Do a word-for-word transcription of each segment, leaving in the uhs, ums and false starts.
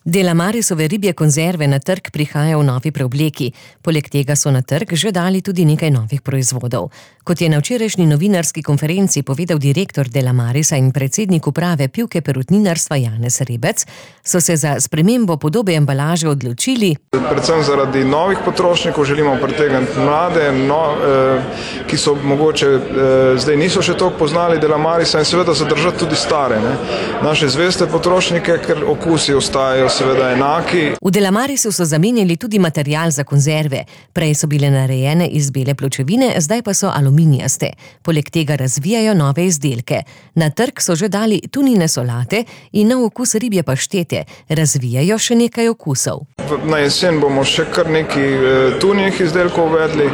Delamarisove ribje konzerve na trg prihajajo v novi preobleki. Poleg tega so na trg že dali tudi nekaj novih proizvodov. Kot je na včerajšnji novinarski konferenci povedal direktor Delamarisa in predsednik uprave Pivke perutninarstva Janez Rebec, so se za spremembo podobe embalaže odločili. Predvsem zaradi novih potrošnikov želimo pritegniti mlade, no, eh, ki so mogoče eh, zdaj niso še toliko poznali Delamarisa in seveda zadržati tudi stare, ne. Naše zveste potrošnike, ker okusi ostajajo seveda enaki. V Delamarisu so zamenjali tudi material za konzerve. Prej so bile narejene iz bele pločevine, zdaj pa so aluminijaste. Poleg tega razvijajo nove izdelke. Na trg so že dali tunine solate in nov okus ribje paštete. Razvijajo še nekaj okusov. Na jesen bomo še kar nekaj tunjih izdelkov uvedli,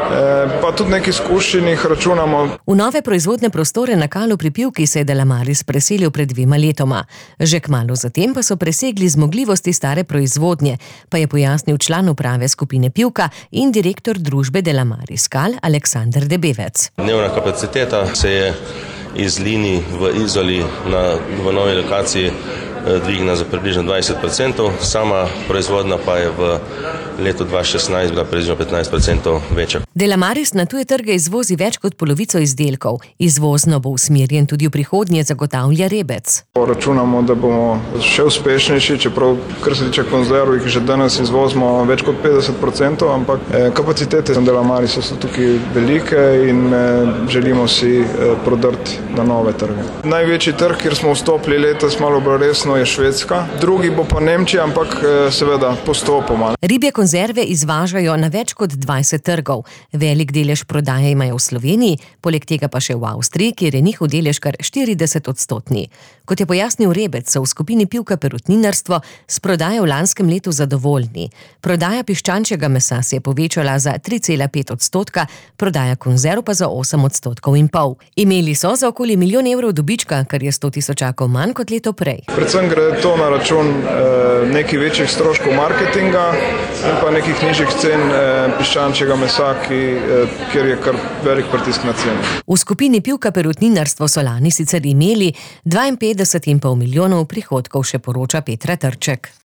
pa tudi nekaj skušenih računamo. V nove proizvodne prostore na Kalu pri Pivki se je Delamaris preselil pred dvema letoma. Že kmalu zatem pa so presegli zmogljivosti stare proizvodnje, pa je pojasnil član uprave skupine Pivka in direktor družbe Delamaris Kal Aleksander Debevec. Dnevna kapaciteta se je iz linij v Izoli na, v novi lokaciji dvigna za približno dvajset procentov, sama proizvodnja pa je v letu dva tisoč šestnajst bila približno petnajst procentov večja. Delamaris na tuje trge izvozi več kot polovico izdelkov. Izvozno bo usmerjen tudi v prihodnje, zagotavlja Rebec. Računamo, da bomo še uspešnejši, čeprav kar se tiče konzerv, jih že danes izvozimo več kot petdeset procentov, ampak eh, kapacitete za Delamarisa so tukaj velike in eh, želimo si eh, prodrti na nove trge. Največji trg, kjer smo vstopili letos malo bolj resno, je Švedska, drugi bo pa Nemčija, ampak eh, seveda postopoma. Ribje konzerve izvažajo na več kot dvajset trgov. Velik delež prodaje imajo v Sloveniji, poleg tega pa še v Avstriji, kjer je njihov delež kar štirideset odstotni. Kot je pojasnil Rebec, so v skupini Pivka perutninarstvo s prodajo v lanskem letu zadovoljni. Prodaja piščančjega mesa se je povečala za tri cela pet odstotka, prodaja konzerv pa za osem odstotkov in pol. Imeli so za okoli milijon evrov dobička, kar je sto tisočakov manj kot leto prej. Predvsem gre to na račun eh, nekih večjih stroškov marketinga in pa nekih nižjih cen eh, piščančjega mesa, ki, eh, kjer je kar velik pritisk na cene. V skupini Pivka perutninarstvo so lani sicer imeli dvainpetdeset in pol milijonov prihodkov, še poroča Petra Trček.